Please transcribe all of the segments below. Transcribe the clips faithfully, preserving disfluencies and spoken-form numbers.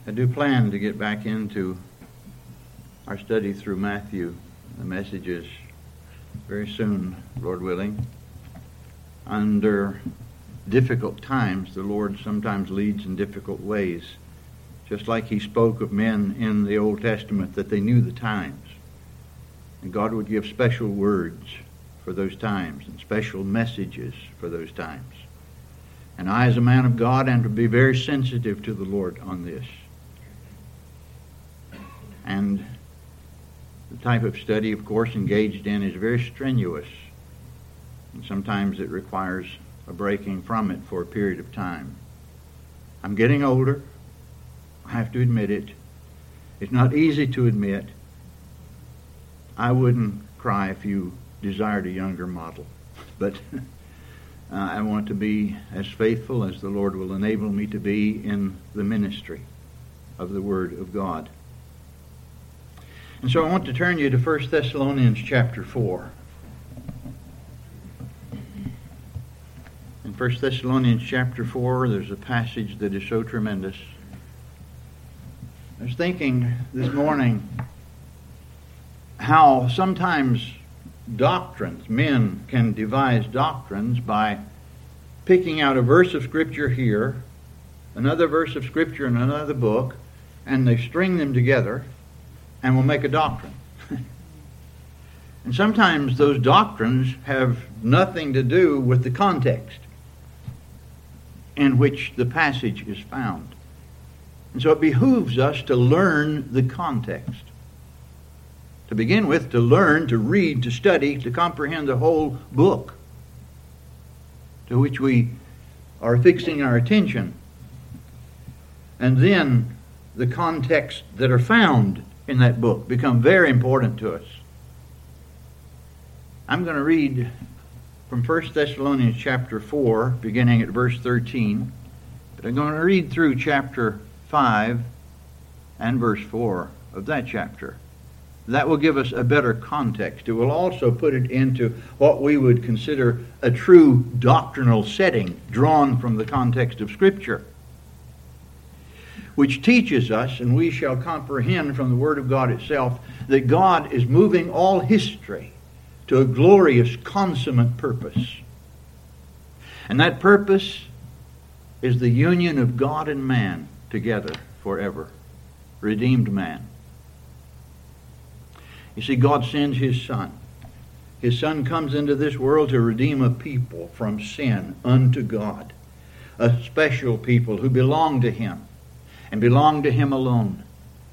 I do plan to get back into our study through Matthew, the messages, very soon, Lord willing. Under difficult times, the Lord sometimes leads in difficult ways, just like He spoke of men in the Old Testament that they knew the times. And God would give special words for those times and special messages for those times. And I, as a man of God, am to be very sensitive to the Lord on this. And the type of study, of course, engaged in is very strenuous. And sometimes it requires a breaking from it for a period of time. I'm getting older. I have to admit it. It's not easy to admit. I wouldn't cry if you desired a younger model. But uh, I want to be as faithful as the Lord will enable me to be in the ministry of the Word of God. And so I want to turn you to First Thessalonians chapter four. In First Thessalonians chapter four, there's a passage that is so tremendous. I was thinking this morning how sometimes doctrines, men can devise doctrines by picking out a verse of Scripture here, another verse of Scripture in another book, and they string them together and will make a doctrine. And sometimes those doctrines have nothing to do with the context in which the passage is found. And so it behooves us to learn the context. To begin with, to learn, to read, to study, to comprehend the whole book to which we are fixing our attention. And then the contexts that are found in that book become very important to us. I'm going to read from First Thessalonians chapter four, beginning at verse thirteen. But I'm going to read through chapter five and verse four of that chapter. That will give us a better context. It will also put it into what we would consider a true doctrinal setting drawn from the context of Scripture, which teaches us, and we shall comprehend from the Word of God itself, that God is moving all history to a glorious, consummate purpose. And that purpose is the union of God and man together forever. Redeemed man. You see, God sends His Son. His Son comes into this world to redeem a people from sin unto God. A special people who belong to Him and belong to Him alone.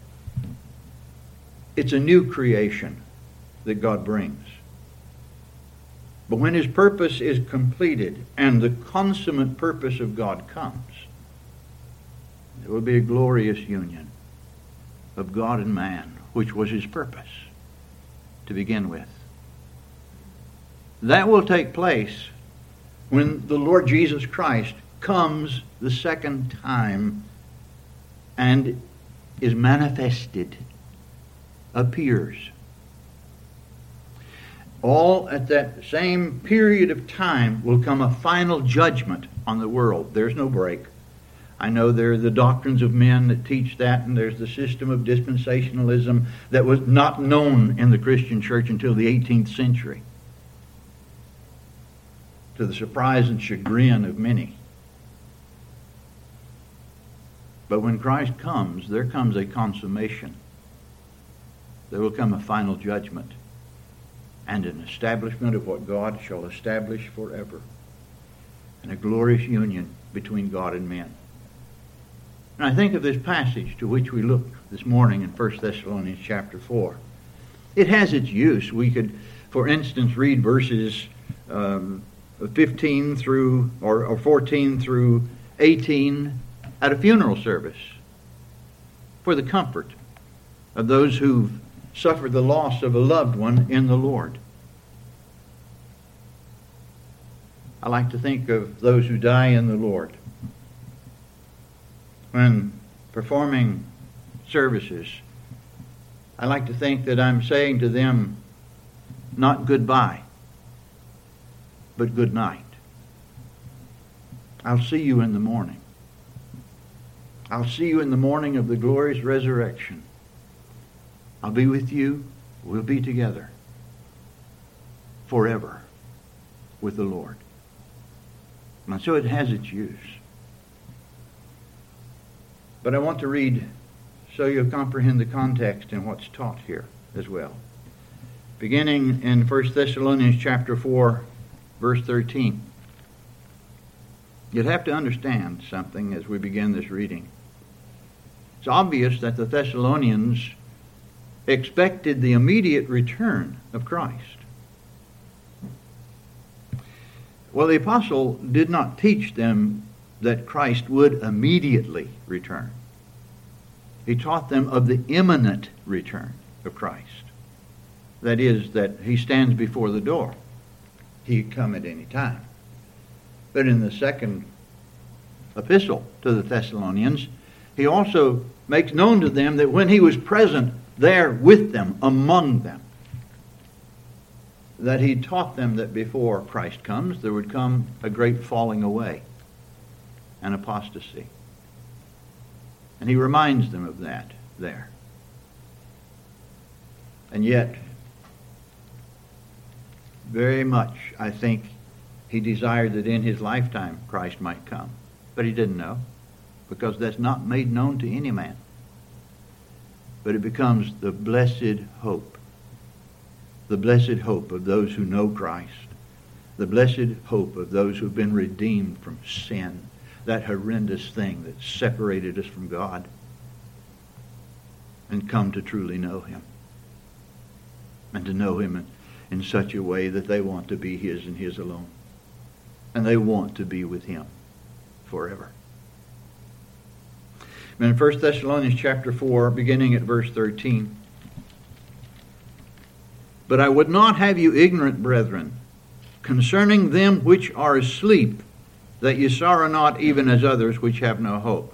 It's a new creation that God brings. But when His purpose is completed and the consummate purpose of God comes, there will be a glorious union of God and man, which was His purpose to begin with. That will take place when the Lord Jesus Christ comes the second time and is manifested, appears. All at that same period of time will come a final judgment on the world. There's no break. I know there are the doctrines of men that teach that, and there's the system of dispensationalism that was not known in the Christian church until the eighteenth century, to the surprise and chagrin of many. But when Christ comes, there comes a consummation. There will come a final judgment and an establishment of what God shall establish forever, and a glorious union between God and men. And I think of this passage to which we look this morning in First Thessalonians chapter four. It has its use. We could, for instance, read verses um, fifteen through, or, or fourteen through eighteen at a funeral service for the comfort of those who've suffered the loss of a loved one in the Lord. I like to think of those who die in the Lord. When performing services, I like to think that I'm saying to them, not goodbye, but good night. I'll see you in the morning. I'll see you in the morning of the glorious resurrection. I'll be with you. We'll be together forever with the Lord. And so it has its use. But I want to read so you'll comprehend the context and what's taught here as well. Beginning in First Thessalonians chapter four, verse thirteen. You'd have to understand something as we begin this reading. It's obvious that the Thessalonians expected the immediate return of Christ. Well, the apostle did not teach them that Christ would immediately return. He taught them of the imminent return of Christ. That is, that he stands before the door. He could come at any time. But in the second epistle to the Thessalonians, he also makes known to them that when he was present there with them, among them, that he taught them that before Christ comes, there would come a great falling away and apostasy. And he reminds them of that there. And yet, very much, I think, he desired that in his lifetime Christ might come. But he didn't know, because that's not made known to any man. But it becomes the blessed hope. The blessed hope of those who know Christ. The blessed hope of those who've been redeemed from sin. That horrendous thing that separated us from God. And come to truly know him. And to know him in, in such a way that they want to be his and his alone. And they want to be with him forever. And in First Thessalonians chapter four, beginning at verse thirteen. But I would not have you ignorant, brethren, concerning them which are asleep, that ye sorrow not even as others which have no hope.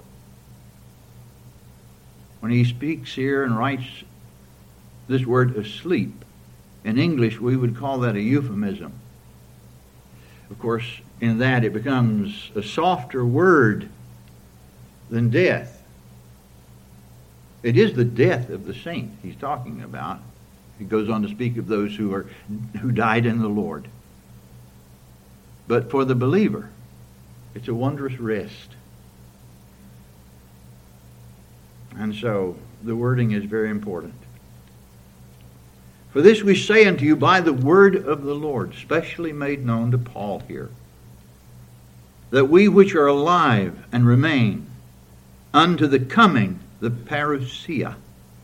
When he speaks here and writes this word asleep, in English we would call that a euphemism. Of course, in that it becomes a softer word than death. It is the death of the saint he's talking about. He goes on to speak of those who are who died in the Lord. But for the believer, it's a wondrous rest. And so the wording is very important. For this we say unto you by the word of the Lord, specially made known to Paul here, that we which are alive and remain unto the coming, the parousia,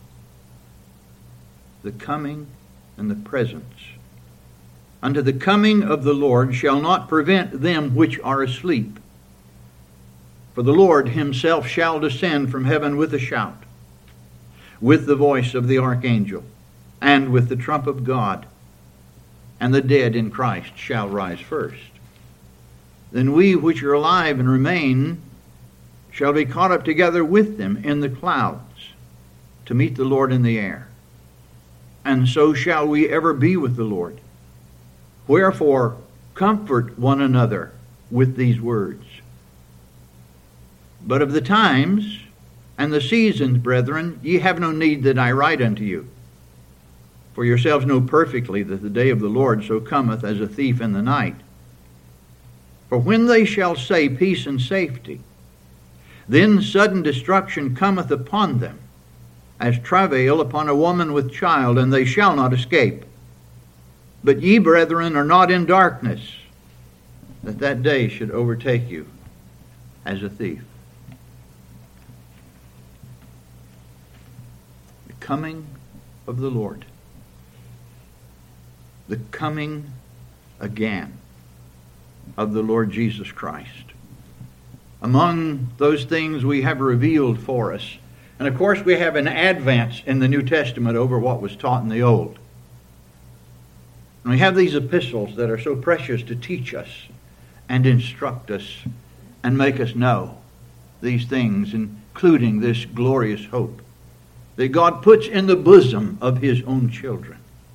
the coming and the presence, unto the coming of the Lord shall not prevent them which are asleep. For the Lord himself shall descend from heaven with a shout, with the voice of the archangel, and with the trump of God, and the dead in Christ shall rise first. Then we which are alive and remain shall be caught up together with them in the clouds to meet the Lord in the air. And so shall we ever be with the Lord. Wherefore, comfort one another with these words. But of the times and the seasons, brethren, ye have no need that I write unto you. For yourselves know perfectly that the day of the Lord so cometh as a thief in the night. For when they shall say peace and safety, then sudden destruction cometh upon them, as travail upon a woman with child, and they shall not escape. But ye, brethren, are not in darkness, that that day should overtake you as a thief. The coming of the Lord. The coming again of the Lord Jesus Christ. Among those things we have revealed for us. And of course we have an advance in the New Testament over what was taught in the Old. And we have these epistles that are so precious to teach us and instruct us and make us know these things, including this glorious hope that God puts in the bosom of his own children.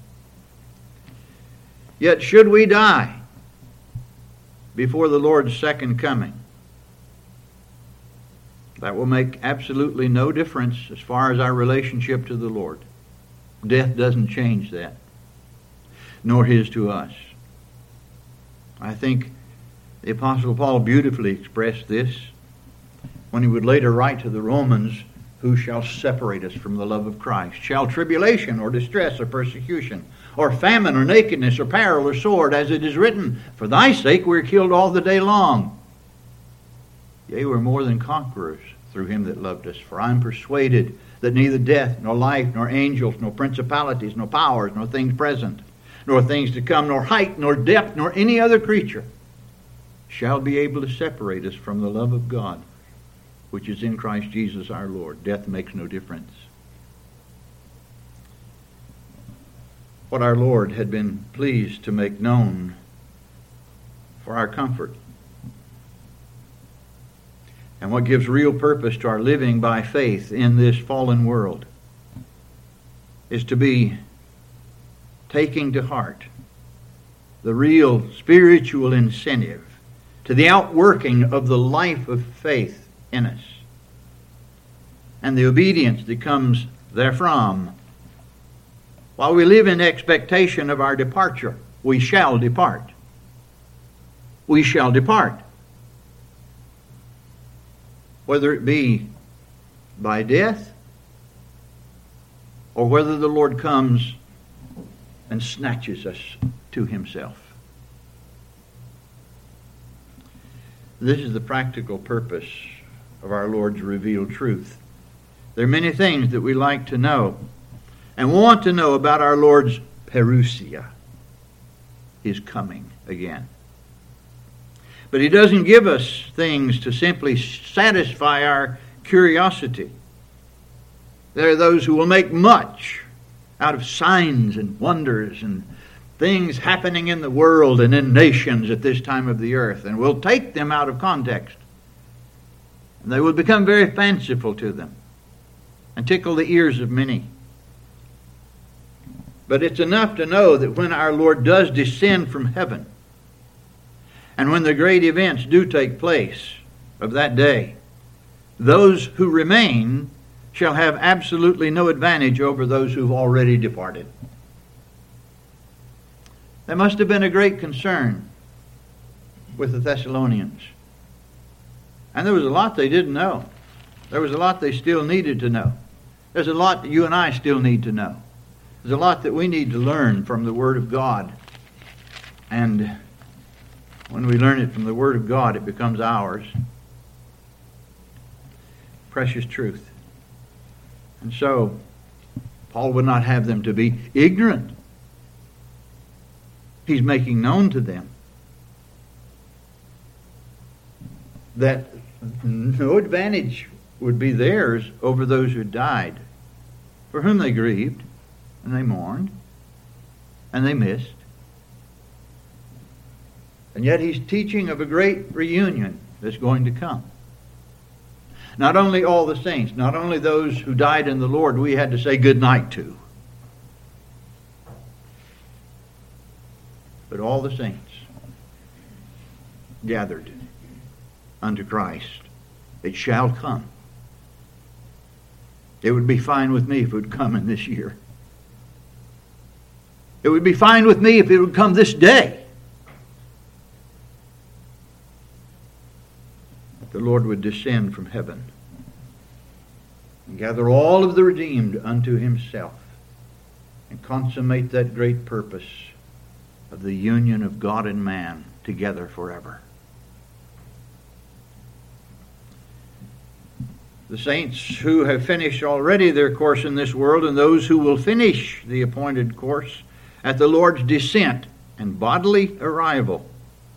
Yet should we die before the Lord's second coming, That will make absolutely no difference as far as our relationship to the Lord. Death doesn't change that, nor his to us. I think the Apostle Paul beautifully expressed this when he would later write to the Romans, "Who shall separate us from the love of Christ? Shall tribulation or distress or persecution or famine or nakedness or peril or sword, as it is written, for thy sake we are killed all the day long. Yea, we're more than conquerors through him that loved us. For I am persuaded that neither death, nor life, nor angels, nor principalities, nor powers, nor things present, nor things to come, nor height, nor depth, nor any other creature shall be able to separate us from the love of God, which is in Christ Jesus our Lord." Death makes no difference. What our Lord had been pleased to make known for our comfort, and what gives real purpose to our living by faith in this fallen world, is to be taking to heart the real spiritual incentive to the outworking of the life of faith in us, and the obedience that comes therefrom. While we live in expectation of our departure, we shall depart. We shall depart. Whether it be by death, or whether the Lord comes and snatches us to himself. This is the practical purpose of our Lord's revealed truth. There are many things that we like to know and want to know about our Lord's parousia, his coming again. But he doesn't give us things to simply satisfy our curiosity. There are those who will make much out of signs and wonders and things happening in the world and in nations at this time of the earth, and will take them out of context. And they will become very fanciful to them and tickle the ears of many. But it's enough to know that when our Lord does descend from heaven, and when the great events do take place of that day, those who remain shall have absolutely no advantage over those who've already departed. That must have been a great concern with the Thessalonians. And there was a lot they didn't know. There was a lot they still needed to know. There's a lot that you and I still need to know. There's a lot that we need to learn from the Word of God. And when we learn it from the Word of God, it becomes ours. Precious truth. And so, Paul would not have them to be ignorant. He's making known to them that no advantage would be theirs over those who died, for whom they grieved, and they mourned, and they missed. And yet he's teaching of a great reunion that's going to come. Not only all the saints, not only those who died in the Lord we had to say good night to, but all the saints gathered unto Christ. It shall come. It would be fine with me if it would come in this year. It would be fine with me if it would come this day. The Lord would descend from heaven and gather all of the redeemed unto himself and consummate that great purpose of the union of God and man together forever. The saints who have finished already their course in this world, and those who will finish the appointed course at the Lord's descent and bodily arrival,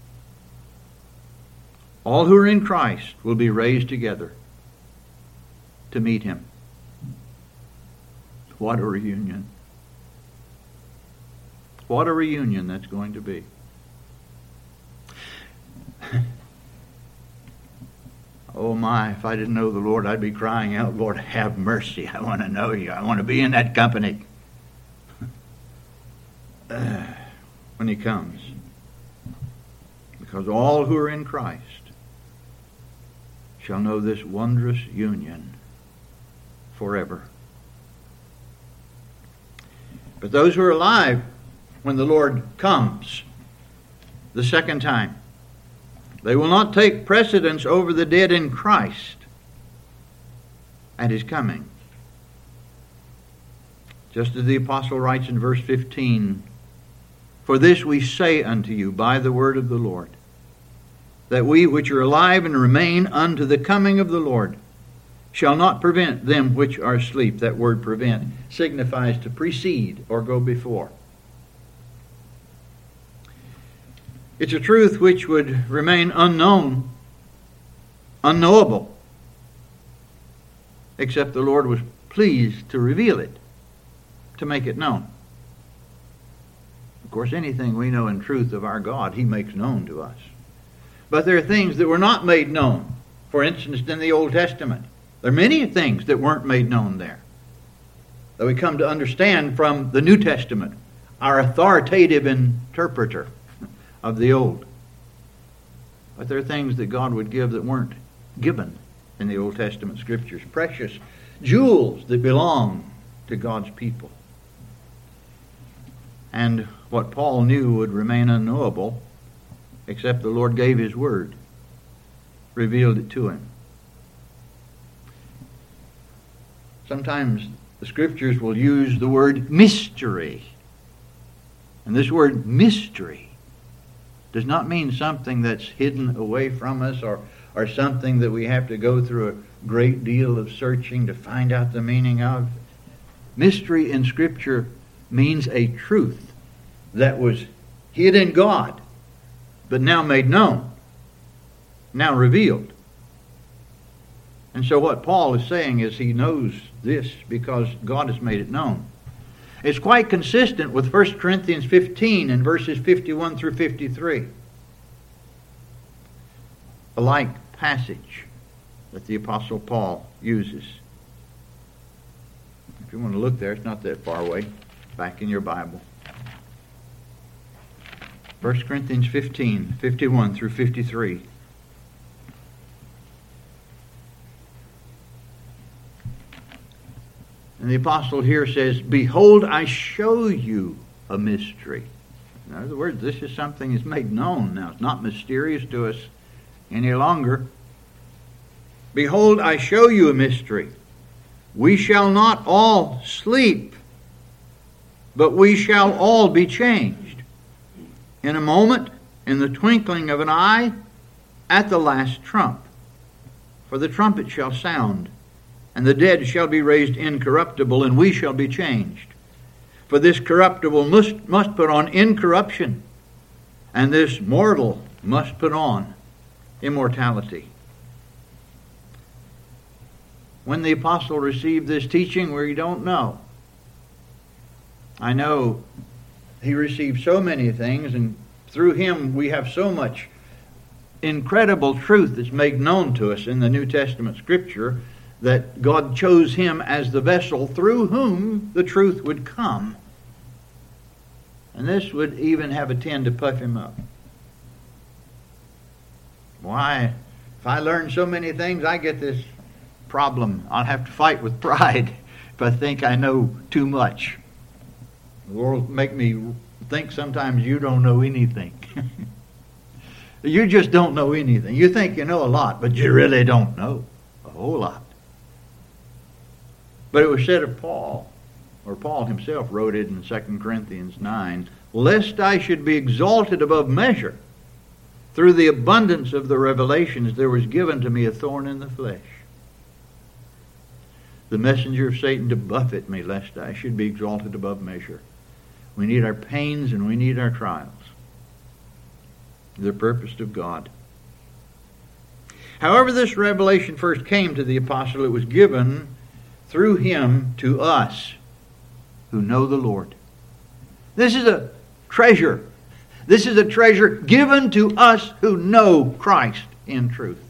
all who are in Christ will be raised together to meet him. What a reunion. What a reunion that's going to be. Oh my, if I didn't know the Lord, I'd be crying out, Lord, have mercy. I want to know you. I want to be in that company. Uh, when he comes. Because all who are in Christ shall know this wondrous union forever. But those who are alive when the Lord comes the second time, they will not take precedence over the dead in Christ at His coming. Just as the apostle writes in verse fifteen, "For this we say unto you by the word of the Lord, that we which are alive and remain unto the coming of the Lord shall not prevent them which are asleep." That word "prevent" signifies to precede or go before. It's a truth which would remain unknown, unknowable, except the Lord was pleased to reveal it, to make it known. Of course, anything we know in truth of our God, He makes known to us. But there are things that were not made known. For instance, in the Old Testament, there are many things that weren't made known there, that we come to understand from the New Testament, our authoritative interpreter of the Old. But there are things that God would give that weren't given in the Old Testament Scriptures. Precious jewels that belong to God's people. And what Paul knew would remain unknowable, except the Lord gave His word, revealed it to him. Sometimes the Scriptures will use the word mystery. And this word mystery does not mean something that's hidden away from us, or, or something that we have to go through a great deal of searching to find out the meaning of. Mystery in Scripture means a truth that was hid in God, but now made known, now revealed. And so what Paul is saying is he knows this because God has made it known. It's quite consistent with First Corinthians fifteen and verses fifty-one through fifty-three. A like passage that the Apostle Paul uses. If you want to look there, it's not that far away. Back in your Bible. First Corinthians fifteen, fifty-one through fifty-three. And the apostle here says, "Behold, I show you a mystery." In other words, this is something that's made known now. It's not mysterious to us any longer. "Behold, I show you a mystery. We shall not all sleep, but we shall all be changed. In a moment, in the twinkling of an eye, at the last trump. For the trumpet shall sound, and the dead shall be raised incorruptible, and we shall be changed. For this corruptible must, must put on incorruption, and this mortal must put on immortality." When the apostle received this teaching, we don't know. I know he received so many things, and through him we have so much incredible truth that's made known to us in the New Testament Scripture, that God chose him as the vessel through whom the truth would come. And this would even have a tend to puff him up. Why, if I learn so many things, I get this problem. I'll have to fight with pride if I think I know too much. The Lord will make me think sometimes you don't know anything. You just don't know anything. You think you know a lot, but you really don't know a whole lot. But it was said of Paul, or Paul himself wrote it in Second Corinthians nine, "Lest I should be exalted above measure, through the abundance of the revelations there was given to me a thorn in the flesh, the messenger of Satan to buffet me, lest I should be exalted above measure." We need our pains and we need our trials. They're purposed of God. However this revelation first came to the apostle, it was given through him to us who know the Lord. This is a treasure. This is a treasure given to us who know Christ in truth.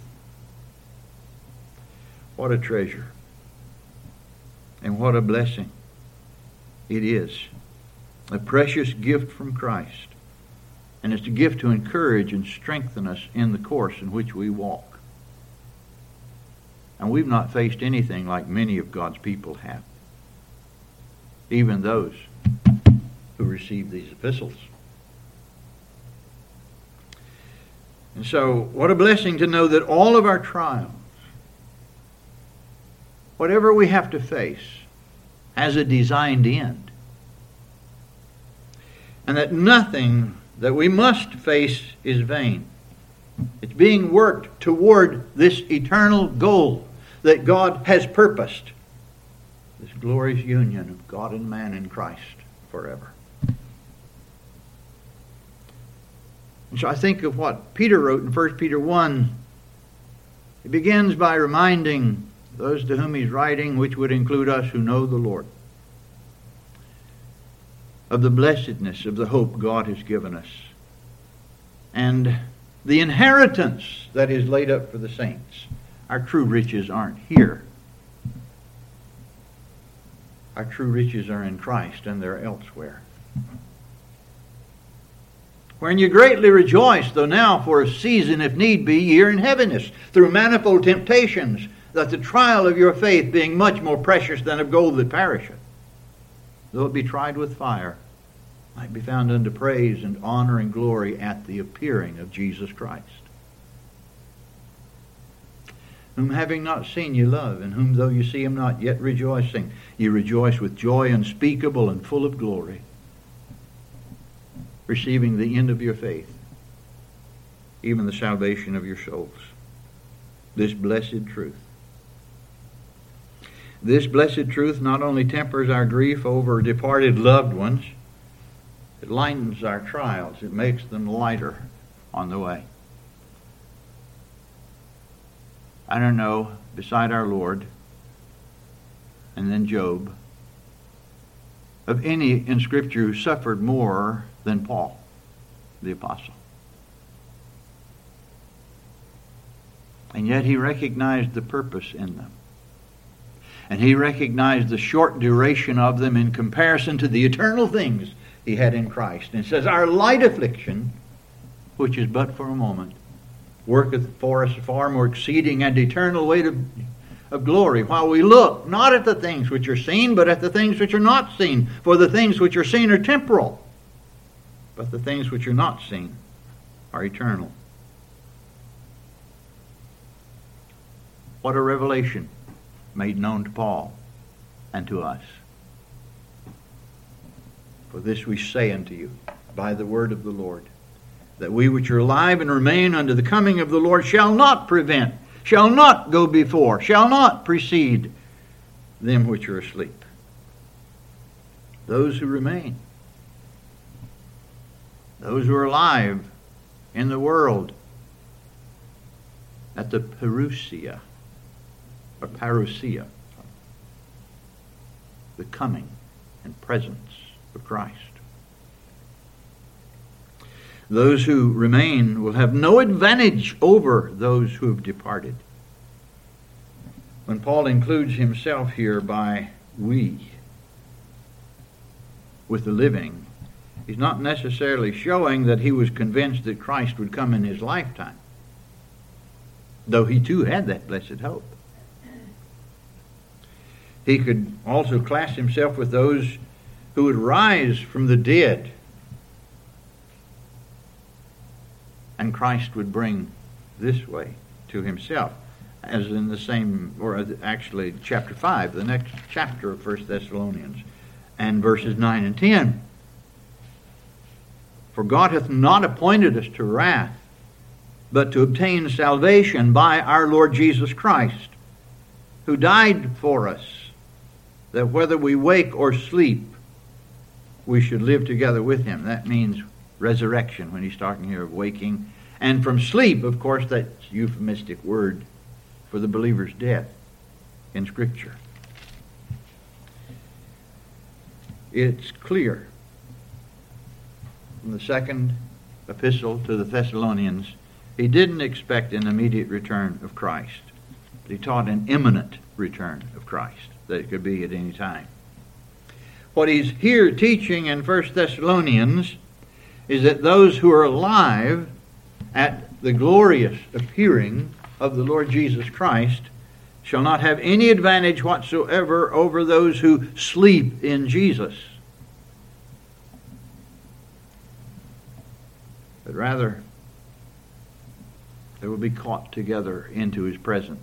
What a treasure. And what a blessing it is. A precious gift from Christ. And it's a gift to encourage and strengthen us in the course in which we walk. And we've not faced anything like many of God's people have. Even those who received these epistles. And so, what a blessing to know that all of our trials, whatever we have to face, has a designed end. And that nothing that we must face is vain. It's being worked toward this eternal goal that God has purposed. This glorious union of God and man in Christ forever. And so I think of what Peter wrote in First Peter one. He begins by reminding those to whom he's writing, which would include us who know the Lord, of the blessedness of the hope God has given us, and the inheritance that is laid up for the saints. Our true riches aren't here. Our true riches are in Christ, and they're elsewhere. Wherein you greatly rejoice, though now for a season, if need be, ye are in heaviness, through manifold temptations, that the trial of your faith, being much more precious than of gold that perisheth, though it be tried with fire, might be found unto praise and honor and glory at the appearing of Jesus Christ, whom having not seen ye love, and whom though you see him not, yet rejoicing, ye rejoice with joy unspeakable and full of glory, receiving the end of your faith, even the salvation of your souls. This blessed truth. This blessed truth not only tempers our grief over departed loved ones, it lightens our trials. It makes them lighter on the way. I don't know, beside our Lord, and then Job, of any in Scripture who suffered more than Paul, the apostle. And yet he recognized the purpose in them. And he recognized the short duration of them in comparison to the eternal things he had in Christ. And it says, our light affliction, which is but for a moment, worketh for us far more exceeding and eternal weight of, of glory, while we look not at the things which are seen, but at the things which are not seen. For the things which are seen are temporal, but the things which are not seen are eternal. What a revelation made known to Paul and to us. For this we say unto you by the word of the Lord, that we which are alive and remain unto the coming of the Lord shall not prevent, shall not go before, shall not precede them which are asleep. Those who remain, those who are alive in the world at the parousia, or parousia, the coming and presence of Christ. Those who remain will have no advantage over those who have departed. When Paul includes himself here by we with the living, he's not necessarily showing that he was convinced that Christ would come in his lifetime, though he too had that blessed hope. He could also class himself with those who would rise from the dead, and Christ would bring this way to himself, as in the same, or actually chapter five, the next chapter of First Thessalonians, and verses nine and ten. For God hath not appointed us to wrath, but to obtain salvation by our Lord Jesus Christ, who died for us, that whether we wake or sleep, we should live together with him. That means resurrection when he's talking here of waking. And from sleep, of course, that's a euphemistic word for the believer's death in Scripture. It's clear from the second epistle to the Thessalonians, he didn't expect an immediate return of Christ, but he taught an imminent return of Christ, that it could be at any time. What he's here teaching in First Thessalonians is that those who are alive at the glorious appearing of the Lord Jesus Christ shall not have any advantage whatsoever over those who sleep in Jesus, but rather they will be caught together into his presence.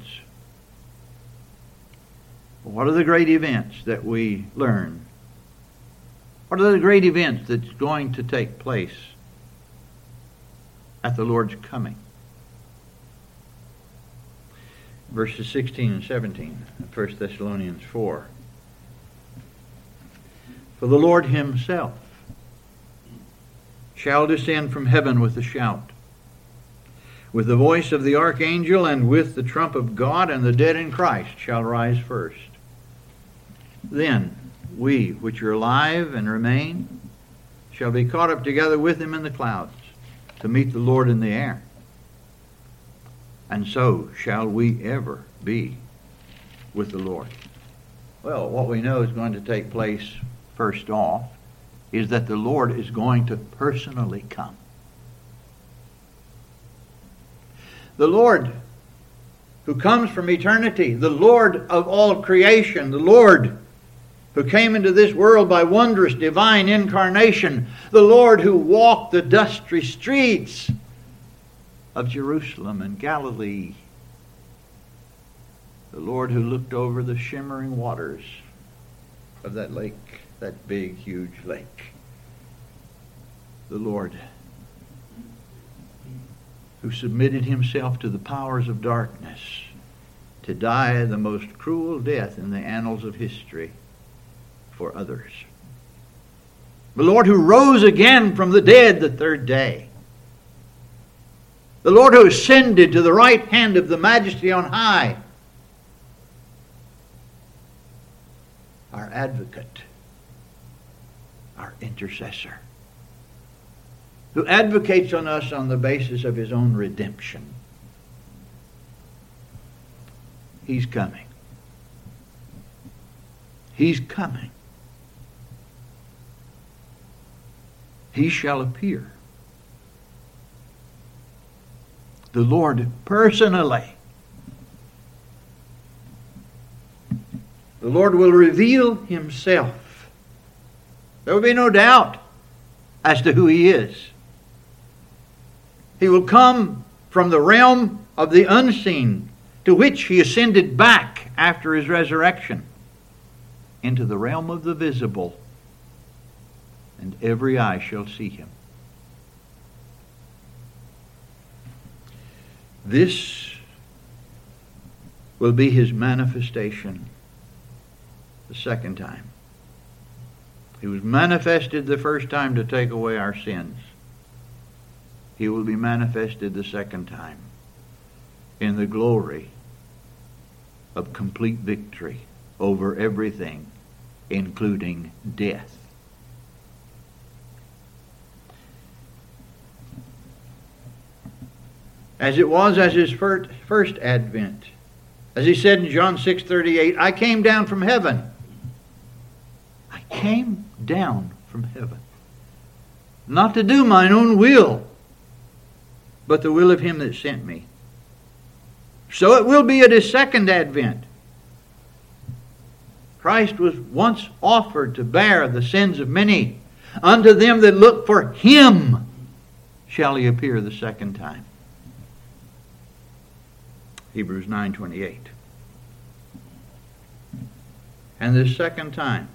What are the great events that we learn? What are the great events that's going to take place at the Lord's coming? Verses sixteen and seventeen of First Thessalonians four. For the Lord himself shall descend from heaven with a shout, with the voice of the archangel, and with the trump of God, and the dead in Christ shall rise first. Then we which are alive and remain shall be caught up together with him in the clouds to meet the Lord in the air. And so shall we ever be with the Lord. Well, what we know is going to take place first off is that the Lord is going to personally come. The Lord who comes from eternity, the Lord of all creation, the Lord who came into this world by wondrous divine incarnation, the Lord who walked the dusty streets of Jerusalem and Galilee, the Lord who looked over the shimmering waters of that lake, that big, huge lake, the Lord who submitted himself to the powers of darkness to die the most cruel death in the annals of history for others. The Lord who rose again from the dead the third day. The Lord who ascended to the right hand of the Majesty on high. Our advocate, our intercessor, who advocates on us on the basis of his own redemption. He's coming. He's coming. He shall appear. The Lord personally. The Lord will reveal himself. There will be no doubt as to who he is. He will come from the realm of the unseen, to which he ascended back after his resurrection, into the realm of the visible, and every eye shall see him. This will be his manifestation the second time. He was manifested the first time to take away our sins. He will be manifested the second time in the glory of complete victory over everything, including death. As it was as his first advent. As he said in John six thirty-eight, I came down from heaven. I came down from heaven. Not to do mine own will, but the will of him that sent me. So it will be at his second advent. Christ was once offered to bear the sins of many. Unto them that look for him shall he appear the second time. Hebrews nine twenty-eight. And this second time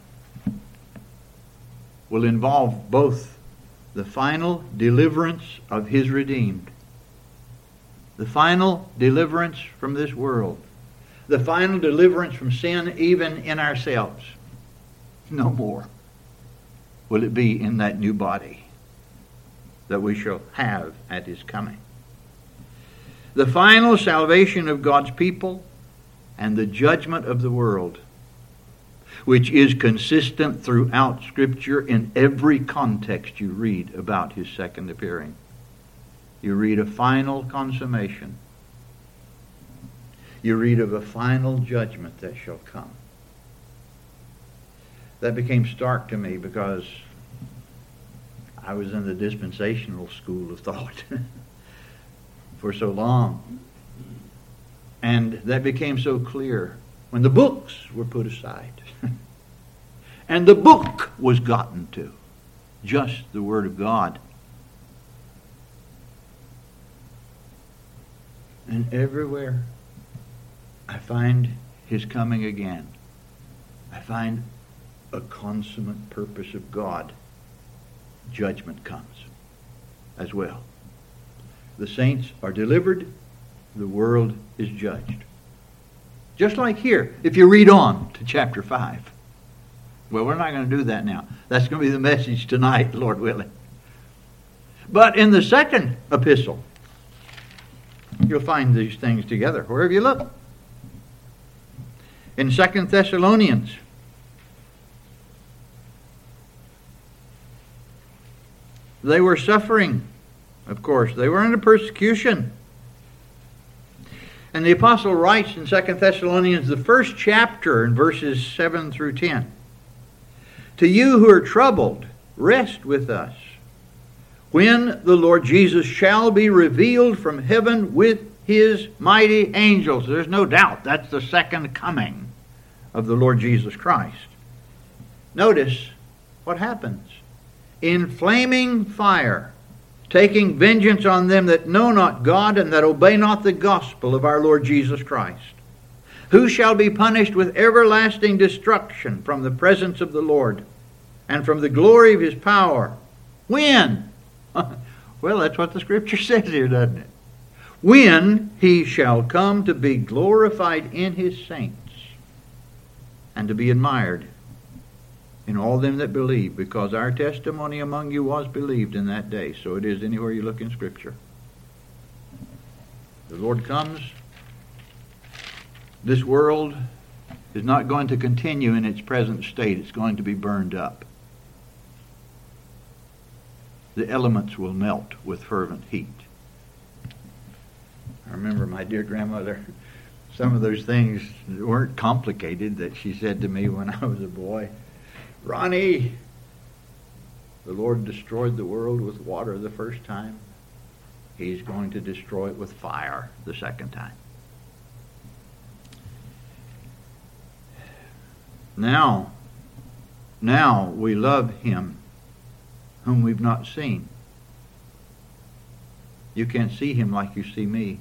will involve both the final deliverance of his redeemed, the final deliverance from this world, the final deliverance from sin even in ourselves. No more will it be in that new body that we shall have at his coming. The final salvation of God's people and the judgment of the world, which is consistent throughout Scripture in every context you read about his second appearing. You read a final consummation. You read of a final judgment that shall come. That became stark to me because I was in the dispensational school of thought for so long. And that became so clear when the books were put aside. And the book was gotten to. Just the Word of God. And everywhere I find His coming again. I find a consummate purpose of God. Judgment comes as well. The saints are delivered. The world is judged. Just like here, if you read on to chapter five. Well, we're not going to do that now. That's going to be the message tonight, Lord willing. But in the second epistle, you'll find these things together wherever you look. In Second Thessalonians, they were suffering, of course. They were under persecution. And the apostle writes in Second Thessalonians, the first chapter, in verses seven through ten. To you who are troubled, rest with us, when the Lord Jesus shall be revealed from heaven with His mighty angels. There's no doubt that's the second coming of the Lord Jesus Christ. Notice what happens. In flaming fire, taking vengeance on them that know not God and that obey not the gospel of our Lord Jesus Christ, who shall be punished with everlasting destruction from the presence of the Lord and from the glory of His power. When? Well, that's what the Scripture says here, doesn't it? When He shall come to be glorified in His saints and to be admired in all them that believe, because our testimony among you was believed in that day. So it is anywhere you look in Scripture. The Lord comes. This world is not going to continue in its present state. It's going to be burned up. The elements will melt with fervent heat. I remember my dear grandmother, some of those things weren't complicated that she said to me when I was a boy. Ronnie, the Lord destroyed the world with water the first time. He's going to destroy it with fire the second time. Now, now we love Him whom we've not seen. You can't see Him like you see me.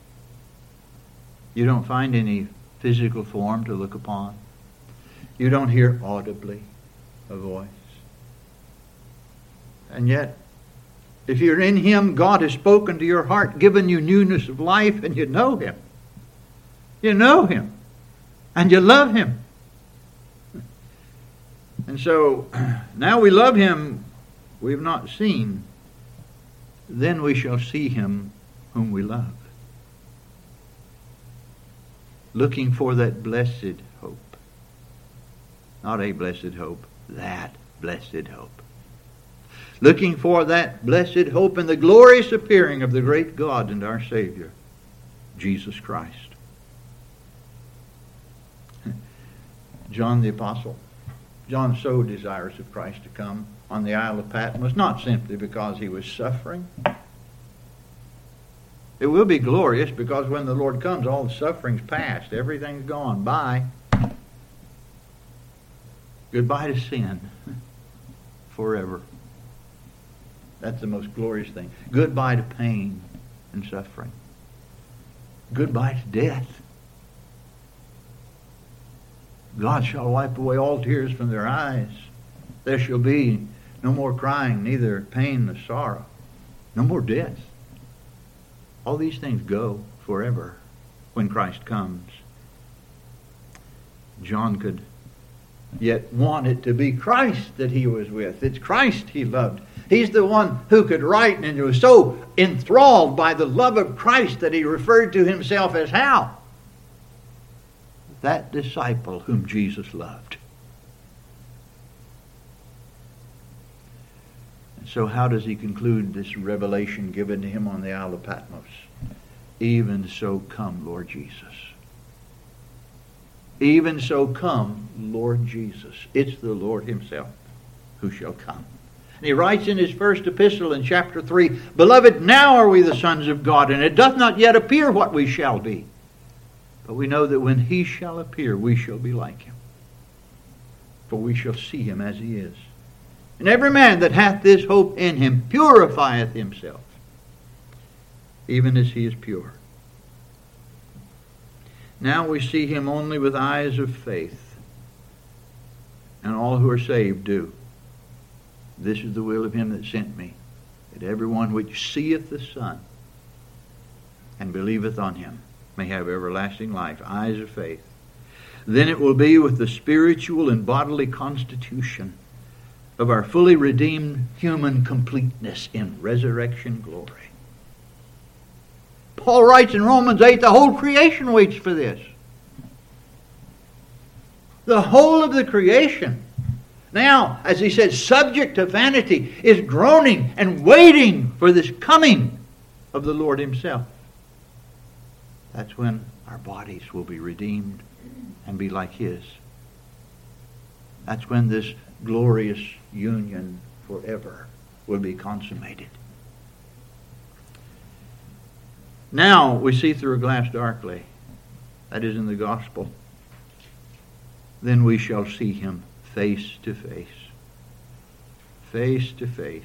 You don't find any physical form to look upon. You don't hear audibly a voice. And yet, if you're in Him, God has spoken to your heart, given you newness of life, and you know Him. You know Him. And you love Him. And so, now we love Him we have not seen. Then we shall see Him whom we love. Looking for that blessed hope. Not a blessed hope. That blessed hope. Looking for that blessed hope in the glorious appearing of the great God and our Savior, Jesus Christ. John the Apostle. John so desirous of Christ to come on the Isle of Patmos, not simply because he was suffering. It will be glorious because when the Lord comes, all the suffering's past. Everything's gone. Bye. Goodbye to sin. Forever. That's the most glorious thing. Goodbye to pain and suffering. Goodbye to death. God shall wipe away all tears from their eyes. There shall be no more crying, neither pain nor sorrow. No more death. All these things go forever when Christ comes. John could yet want it to be Christ that he was with. It's Christ he loved. He's the one who could write, and he was so enthralled by the love of Christ that he referred to himself as how? That disciple whom Jesus loved. And so how does he conclude this revelation given to him on the Isle of Patmos? Even so come, Lord Jesus. Even so come, Lord Jesus. It's the Lord himself who shall come. And he writes in his first epistle in chapter three, Beloved, now are we the sons of God, and it doth not yet appear what we shall be. But we know that when he shall appear, we shall be like him. For we shall see him as he is. And every man that hath this hope in him purifieth himself, even as he is pure. Now we see him only with eyes of faith. And all who are saved do. This is the will of him that sent me, that everyone which seeth the Son and believeth on him may have everlasting life. Eyes of faith. Then it will be with the spiritual and bodily constitution of our fully redeemed human completeness in resurrection glory. Paul writes in Romans eight, the whole creation waits for this. The whole of the creation, now, as he said, subject to vanity, is groaning and waiting for this coming of the Lord himself. That's when our bodies will be redeemed and be like his. That's when this glorious union forever will be consummated. Now we see through a glass darkly. That is in the gospel. Then we shall see him face to face. Face to face.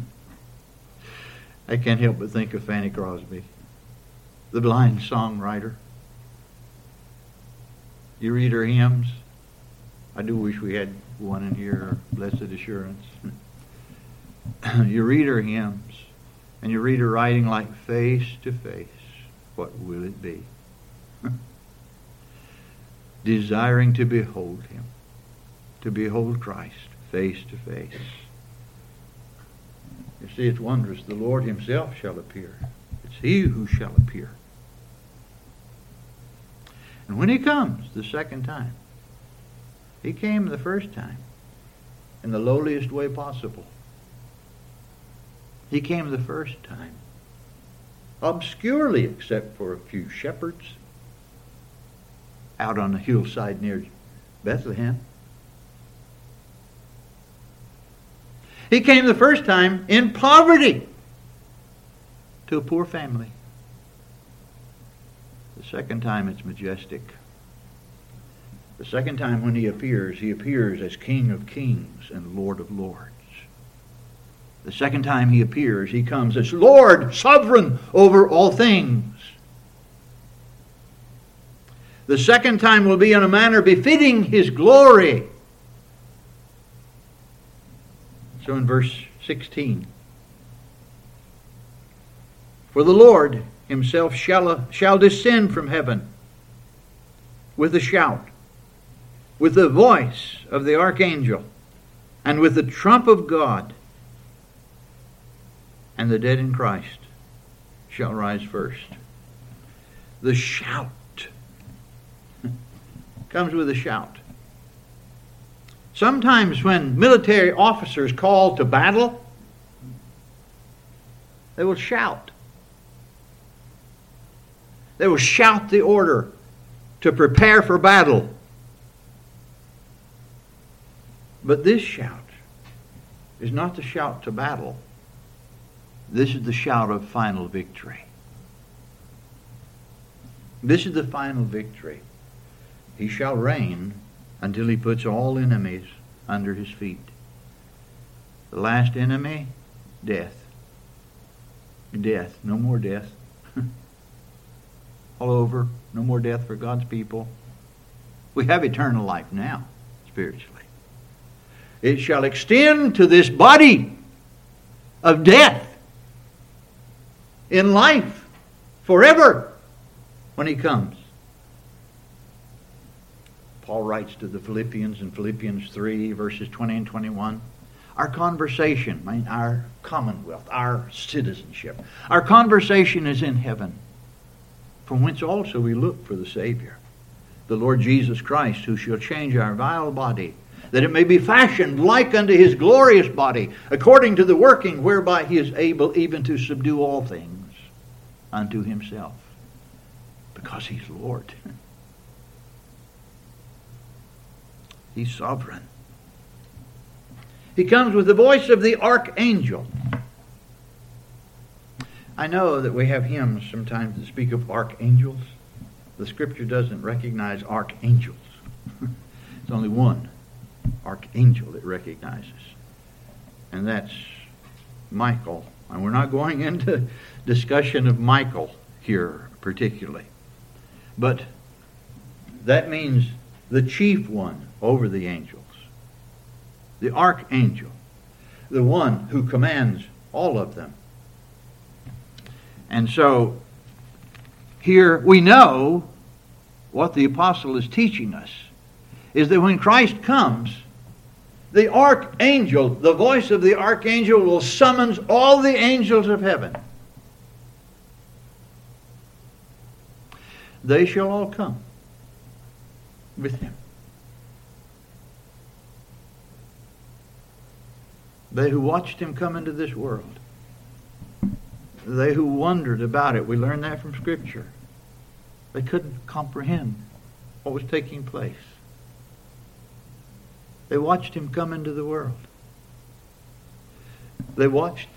I can't help but think of Fanny Crosby, the blind songwriter. You read her hymns. I do wish we had one in here, Blessed Assurance. You read her hymns, and you read her writing like face to face. What will it be? Desiring to behold him, to behold Christ face to face. You see, it's wondrous. The Lord himself shall appear. It's he who shall appear. And when he comes the second time, he came the first time in the lowliest way possible. He came the first time obscurely, except for a few shepherds out on the hillside near Bethlehem. He came the first time in poverty to a poor family. The second time it's majestic. The second time when he appears, he appears as King of Kings and Lord of Lords. The second time he appears, he comes as Lord, sovereign over all things. The second time will be in a manner befitting his glory. So in verse sixteen, for the Lord himself shall, shall descend from heaven with a shout, with the voice of the archangel, and with the trump of God, and the dead in Christ shall rise first. The shout comes with a shout. Sometimes when military officers call to battle, they will shout. They will shout the order to prepare for battle. But this shout is not the shout to battle. This is the shout of final victory. This is the final victory. He shall reign until he puts all enemies under his feet. The last enemy, death. Death. No more death. All over. No more death for God's people. We have eternal life now, spiritually. It shall extend to this body of death in life forever when he comes. Paul writes to the Philippians in Philippians three, verses twenty and twenty-one. Our conversation, I mean, our commonwealth, our citizenship, our conversation is in heaven, from whence also we look for the Savior, the Lord Jesus Christ, who shall change our vile body, that it may be fashioned like unto his glorious body, according to the working whereby he is able even to subdue all things unto himself, because he's Lord. He's sovereign. He comes with the voice of the archangel. I know that we have hymns sometimes that speak of archangels. the Scripture doesn't recognize archangels. It's only one archangel it recognizes. And that's Michael. And we're not going into discussion of Michael here particularly. But that means the chief one over the angels. The archangel. The one who commands all of them. And so, here we know what the apostle is teaching us is that when Christ comes, the archangel, the voice of the archangel will summons all the angels of heaven. They shall all come with him. They who watched him come into this world. They who wondered about it. We learn that from Scripture. They couldn't comprehend what was taking place. They watched him come into the world. They watched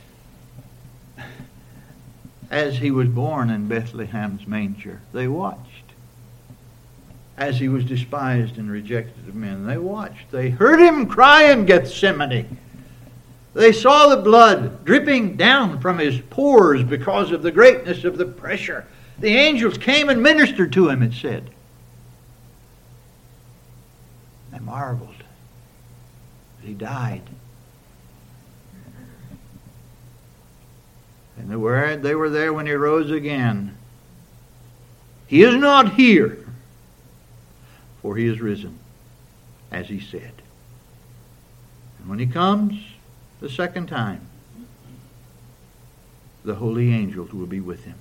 as he was born in Bethlehem's manger. They watched as he was despised and rejected of men. They watched. They heard him cry in Gethsemane. They saw the blood dripping down from his pores because of the greatness of the pressure. The angels came and ministered to him, it said. They marveled that he died. And they were, they were there when he rose again. He is not here, for he is risen, as he said. And when he comes the second time, the holy angels will be with him.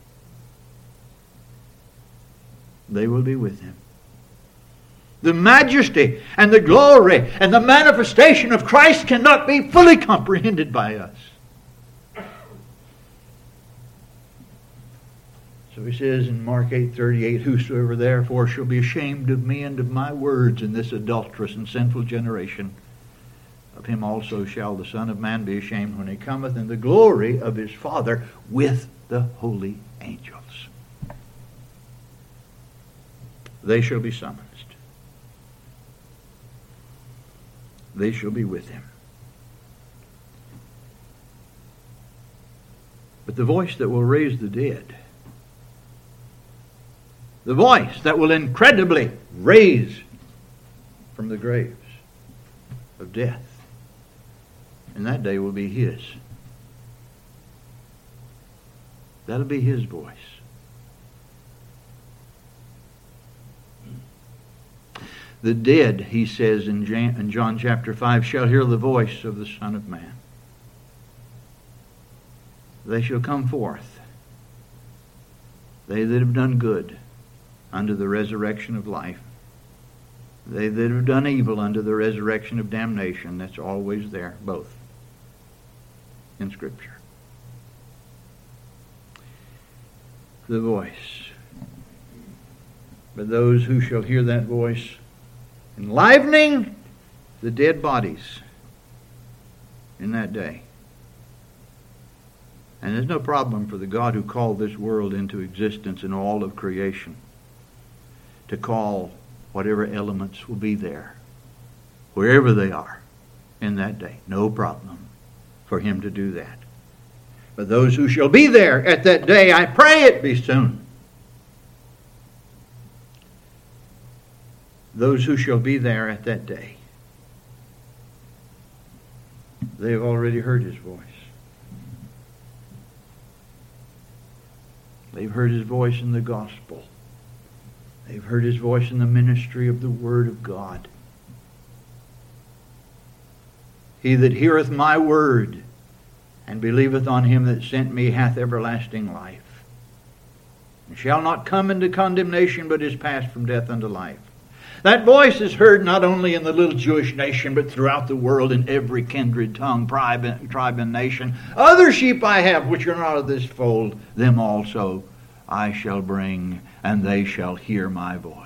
They will be with him. The majesty and the glory and the manifestation of Christ cannot be fully comprehended by us. So he says in Mark eight thirty-eight, whosoever therefore shall be ashamed of me and of my words in this adulterous and sinful generation, of him also shall the Son of Man be ashamed when he cometh in the glory of his Father with the holy angels. They shall be summoned. They shall be with him. But the voice that will raise the dead, the voice that will incredibly raise from the graves of death, and that day will be his. That'll be his voice. The dead, he says in John chapter five, shall hear the voice of the Son of Man. They shall come forth, they that have done good, unto the resurrection of life. They that have done evil unto the resurrection of damnation. That's always there, both, in Scripture. The voice. But those who shall hear that voice, enlivening the dead bodies in that day. And there's no problem for the God who called this world into existence and all of creation to call whatever elements will be there, wherever they are, in that day. No problem for him to do that. But those who shall be there at that day, I pray it be soon. Those who shall be there at that day, they have already heard his voice. They've heard his voice in the gospel. They've heard his voice in the ministry of the Word of God. He that heareth my word and believeth on him that sent me hath everlasting life, and shall not come into condemnation, but is passed from death unto life. That voice is heard not only in the little Jewish nation, but throughout the world in every kindred, tongue, tribe, and nation. Other sheep I have which are not of this fold, them also I shall bring, and they shall hear my voice.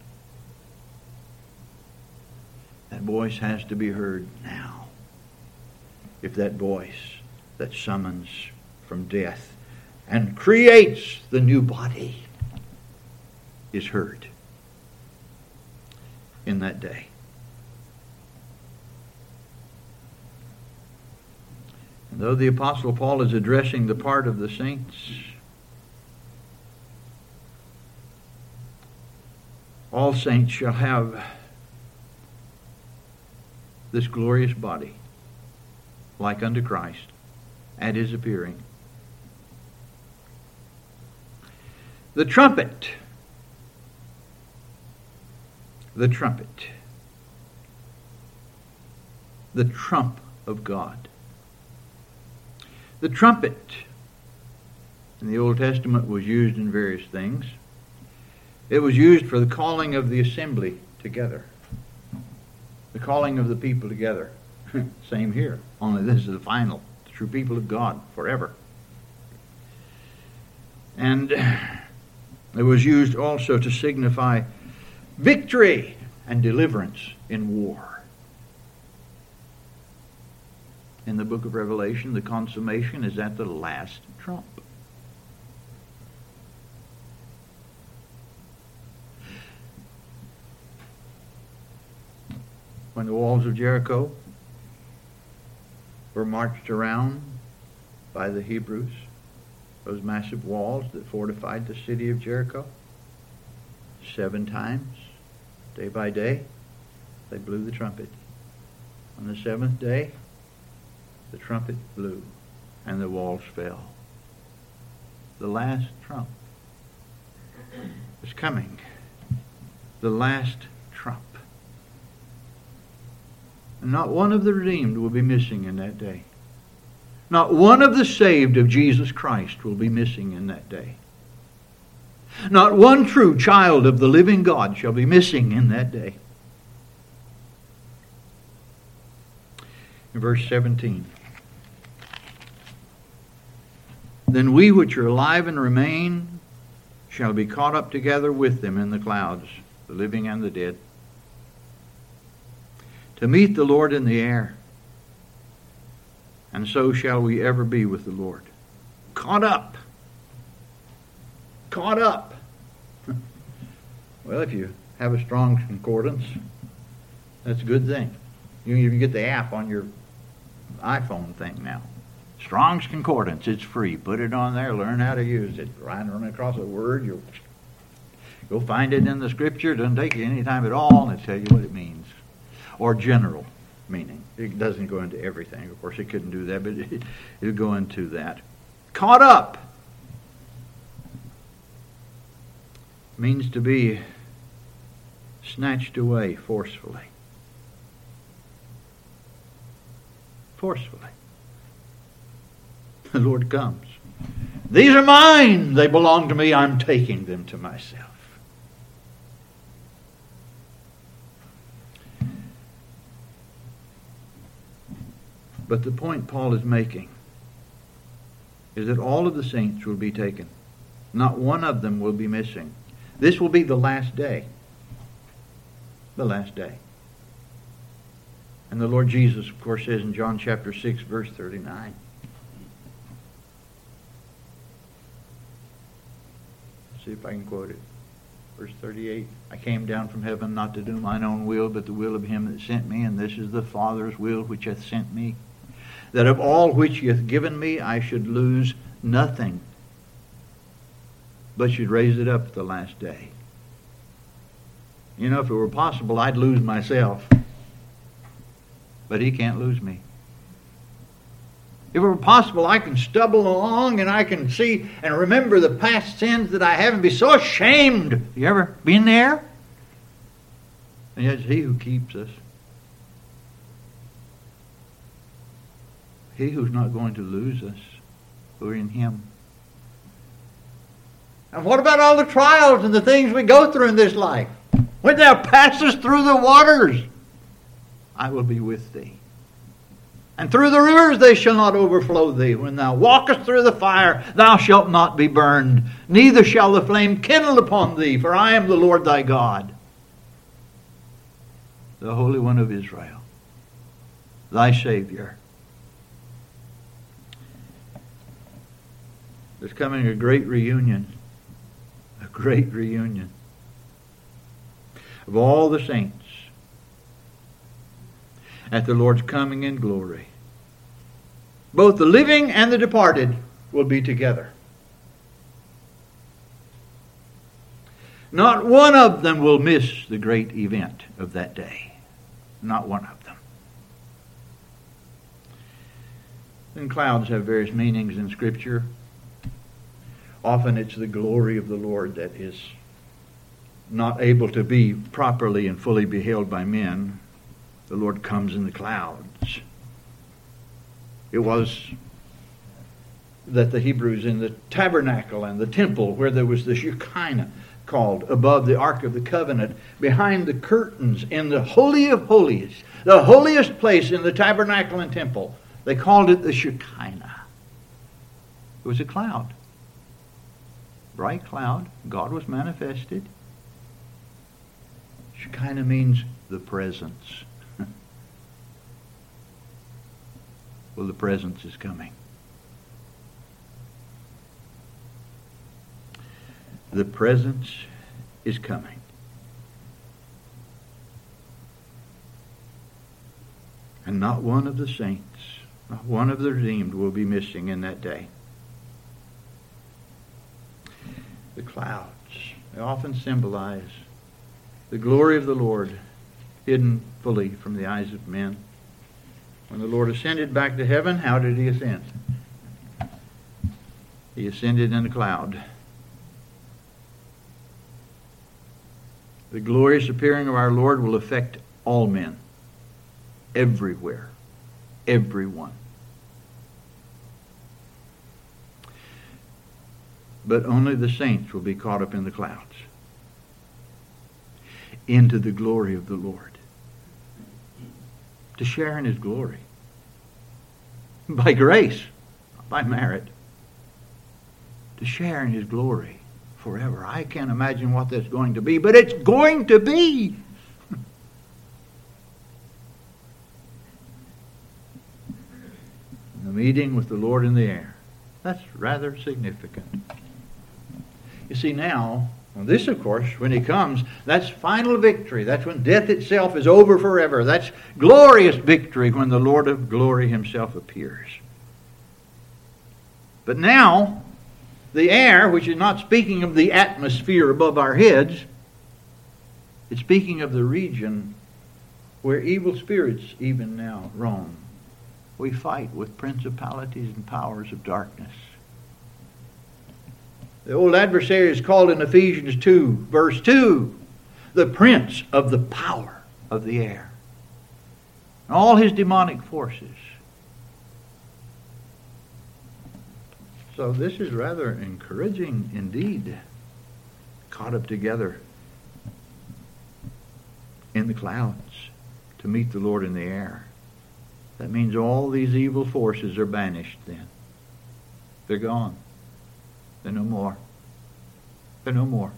That voice has to be heard now. If that voice that summons from death and creates the new body is heard in that day. And though the Apostle Paul is addressing the part of the saints, all saints shall have this glorious body, like unto Christ, at his appearing. The trumpet. The trumpet. The trump of God. The trumpet in the Old Testament was used in various things. It was used for the calling of the assembly together. The calling of the people together. Same here. Only this is the final. The true people of God forever. And it was used also to signify victory and deliverance in war. In the book of Revelation, the consummation is at the last trump. When the walls of Jericho were marched around by the Hebrews, those massive walls that fortified the city of Jericho, seven times, day by day, they blew the trumpet. On the seventh day, the trumpet blew, and the walls fell. The last trump is coming. The last trump. And not one of the redeemed will be missing in that day. Not one of the saved of Jesus Christ will be missing in that day. Not one true child of the living God shall be missing in that day. In verse seventeen. Then we which are alive and remain shall be caught up together with them in the clouds, the living and the dead, to meet the Lord in the air. And so shall we ever be with the Lord. Caught up. Caught up. Well, if you have a strong concordance, that's a good thing. You can even get the app on your iPhone thing now. Strong's Concordance. It's free. Put it on there. Learn how to use it. Run across a word. You'll go find it in the Scripture. It doesn't take you any time at all, and it'll tell you what it means. Or general meaning. It doesn't go into everything. Of course, it couldn't do that, but it, it'll go into that. Caught up means to be snatched away forcefully. Forcefully. The Lord comes. These are mine. They belong to me. I'm taking them to myself. But the point Paul is making is that all of the saints will be taken. Not one of them will be missing. This will be the last day. The last day. And the Lord Jesus, of course, says in John chapter six, verse thirty-nine. See if I can quote it. Verse thirty-eight. I came down from heaven not to do mine own will, but the will of him that sent me, and this is the Father's will which hath sent me, that of all which he hath given me I should lose nothing, but should raise it up at the last day. You know, if it were possible, I'd lose myself. But he can't lose me. If it were possible, I can stumble along and I can see and remember the past sins that I have and be so ashamed. You ever been there? And yet it's he who keeps us. He who's not going to lose us. We're in him. And what about all the trials and the things we go through in this life? When thou passest through the waters, I will be with thee. And through the rivers they shall not overflow thee. When thou walkest through the fire, thou shalt not be burned, neither shall the flame kindle upon thee, for I am the Lord thy God, the Holy One of Israel, thy Savior. There's coming a great reunion. A great reunion. of all the saints at the Lord's coming in glory. Both the living and the departed will be together. Not one of them will miss the great event of that day. Not one of them. And clouds have various meanings in Scripture. Often it's the glory of the Lord that is not able to be properly and fully beheld by men. The Lord comes in the clouds. It was that the Hebrews in the tabernacle and the temple, where there was the Shekinah called above the Ark of the Covenant, behind the curtains in the Holy of Holies, the holiest place in the tabernacle and temple, they called it the Shekinah. It was a cloud. Bright cloud. God was manifested. Shekinah means the presence. Well, the presence is coming. The presence is coming. And not one of the saints, not one of the redeemed will be missing in that day. The clouds, they often symbolize the glory of the Lord hidden fully from the eyes of men. When the Lord ascended back to heaven, how did he ascend? He ascended in a cloud. The glorious appearing of our Lord will affect all men, everywhere, everyone. But only the saints will be caught up in the clouds, into the glory of the Lord, to share in his glory, by grace, not by merit, to share in his glory forever. I can't imagine what that's going to be, but it's going to be. The meeting with the Lord in the air. That's rather significant. You see now, well, this of course, when he comes, that's final victory. That's when death itself is over forever. That's glorious victory when the Lord of glory himself appears. But now, the air, which is not speaking of the atmosphere above our heads, it's speaking of the region where evil spirits even now roam. We fight with principalities and powers of darkness. The old adversary is called in Ephesians two, verse two, the prince of the power of the air. And all his demonic forces. So this is rather encouraging indeed. Caught up together in the clouds to meet the Lord in the air. That means all these evil forces are banished then. They're gone. They're no more. They're no more.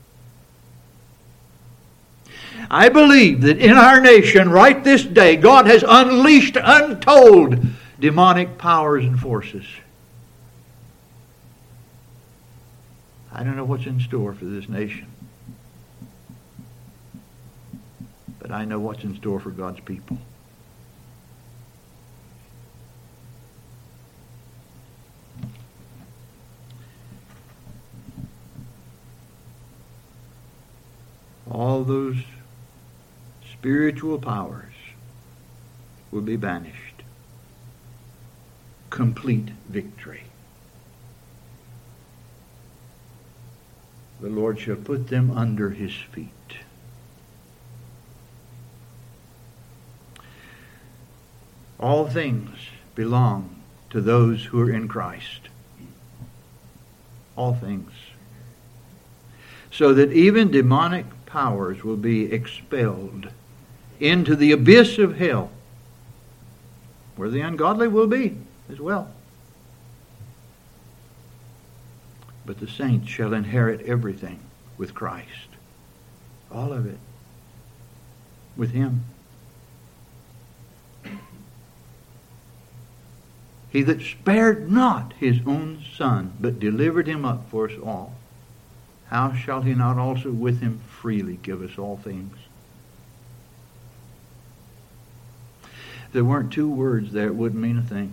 I believe that in our nation right this day, God has unleashed untold demonic powers and forces. I don't know what's in store for this nation. But I know what's in store for God's people. All those spiritual powers will be banished. Complete victory. The Lord shall put them under his feet. All things belong to those who are in Christ. All things. So that even demonic powers will be expelled into the abyss of hell, where the ungodly will be as well. But the saints shall inherit everything with Christ. All of it. With him. He that spared not his own son, but delivered him up for us all, how shall he not also with him freely give us all things? If there weren't two words there, it wouldn't mean a thing.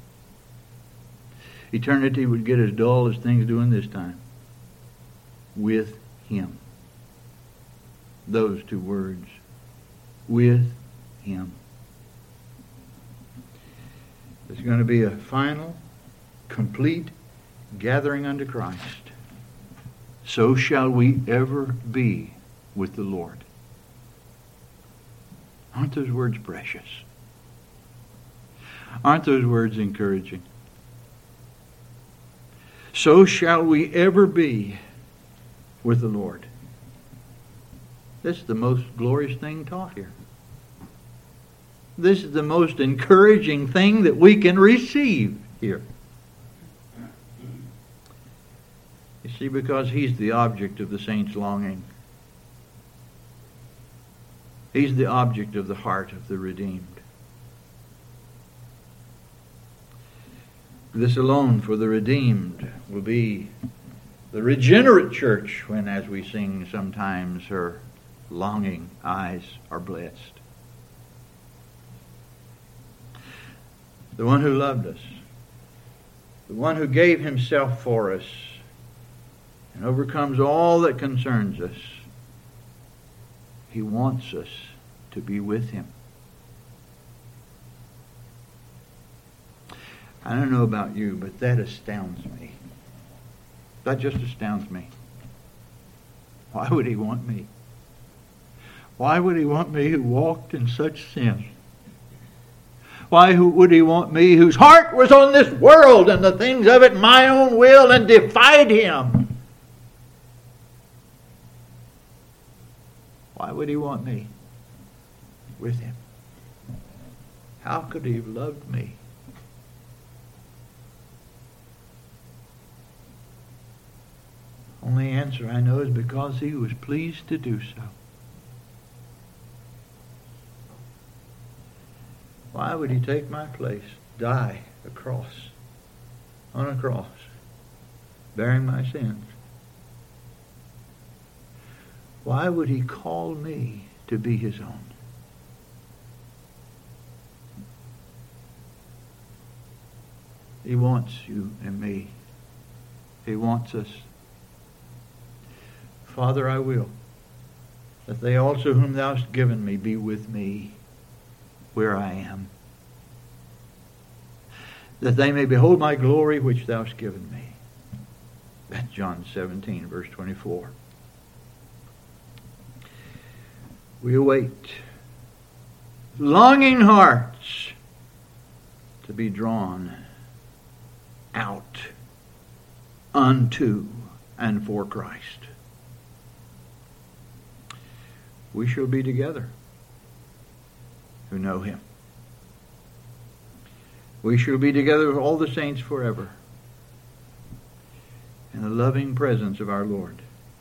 Eternity would get as dull as things do in this time. With him. Those two words. With him. There's going to be a final, complete gathering unto Christ. So shall we ever be with the Lord. Aren't those words precious? Aren't those words encouraging? So shall we ever be with the Lord. This is the most glorious thing taught here. This is the most encouraging thing that we can receive here. You see, because he's the object of the saints' longing. He's the object of the heart of the redeemed. This alone for the redeemed will be the regenerate church when, as we sing sometimes, her longing eyes are blessed. The one who loved us, the one who gave himself for us and overcomes all that concerns us, he wants us to be with him. I don't know about you, but that astounds me. That just astounds me. Why would he want me? Why would he want me who walked in such sin? Why would he want me whose heart was on this world and the things of it, my own will, and defied him? Why would he want me with him? How could he have loved me? Only answer I know is because he was pleased to do so. Why would he take my place, die a cross, on a cross, bearing my sins? Why would he call me to be his own? He wants you and me. He wants us. Father, I will, that they also whom thou hast given me be with me where I am, that they may behold my glory which thou hast given me. That's John seventeen, verse twenty-four. We await longing hearts to be drawn out unto and for Christ. We shall be together who know him. We shall be together with all the saints forever in the loving presence of our Lord.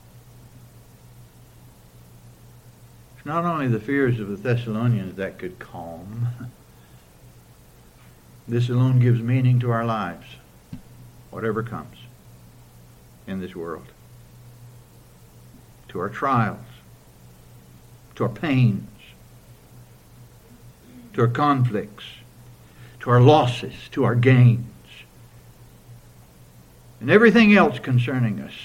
It's not only the fears of the Thessalonians that could calm. This alone gives meaning to our lives, whatever comes in this world. To our trials, to our pains, to our conflicts, to our losses, to our gains, and everything else concerning us.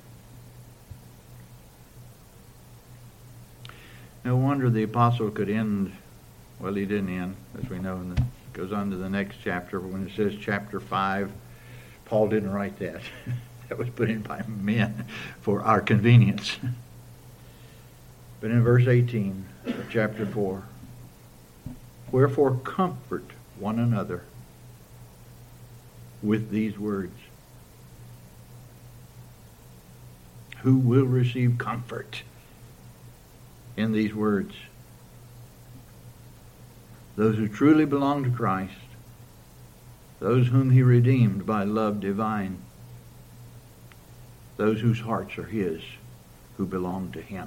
No wonder the apostle could end, well, he didn't end, as we know, and it goes on to the next chapter. When it says chapter five, Paul didn't write that. That was put in by men for our convenience. But in verse eighteen of chapter four, wherefore comfort one another with these words. Who will receive comfort in these words? Those who truly belong to Christ, those whom he redeemed by love divine, those whose hearts are his, who belong to him.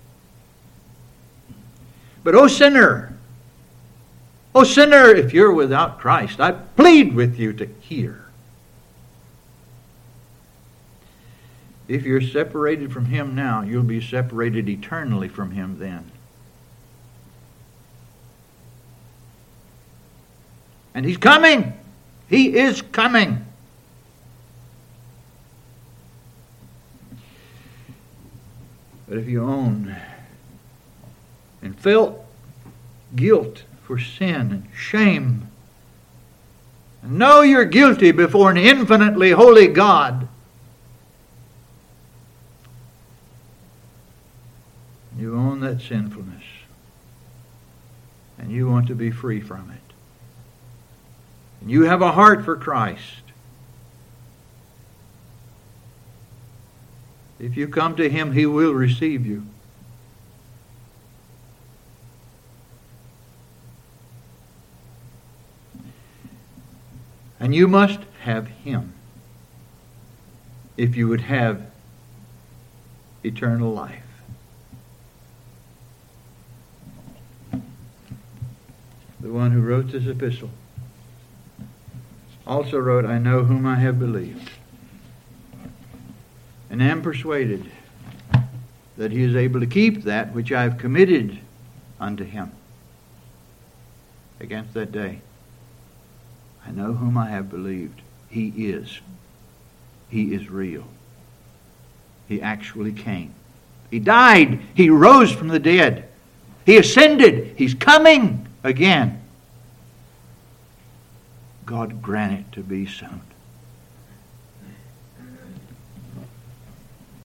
But, O sinner, O sinner, if you're without Christ, I plead with you to hear. If you're separated from Him now, you'll be separated eternally from Him then. And He's coming. He is coming. But if you own and felt guilt for sin and shame, and know you're guilty before an infinitely holy God, you own that sinfulness, and you want to be free from it, and you have a heart for Christ, if you come to Him, He will receive you. And you must have Him if you would have eternal life. The one who wrote this epistle also wrote, I know whom I have believed, and am persuaded that He is able to keep that which I have committed unto Him against that day. I know whom I have believed. He is. He is real. He actually came. He died. He rose from the dead. He ascended. He's coming again. God grant it to be soon.